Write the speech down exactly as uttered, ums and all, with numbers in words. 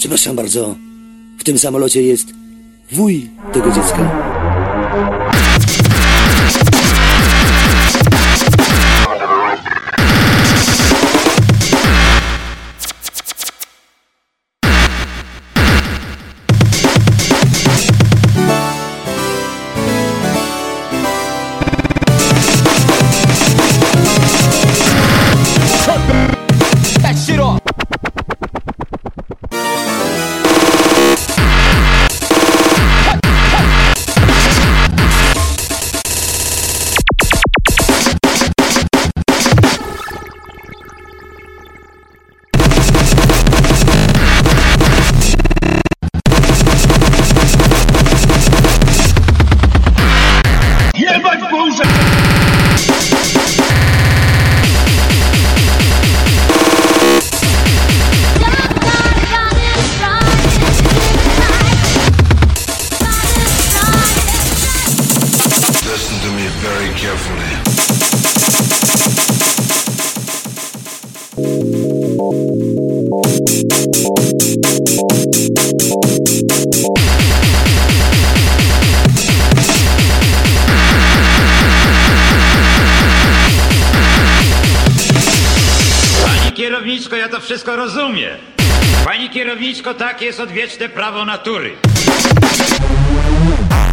Przepraszam bardzo, w tym samolocie jest wuj tego dziecka. Listen to me very carefully. Pani kierowniczko, ja to wszystko rozumiem. Pani kierowniczko, takie jest odwieczne prawo natury.